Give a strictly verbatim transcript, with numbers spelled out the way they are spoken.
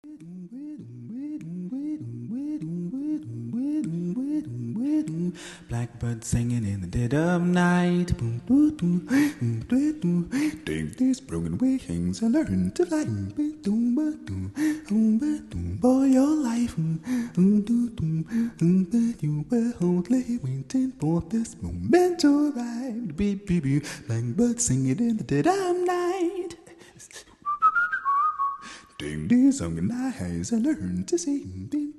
Blackbird singing in the dead of night. Take these broken wings and learn to fly. Boy, your life. You were only waiting for this moment to arrive. Blackbird singing in the dead of night. Take these broken eyes and learn to see.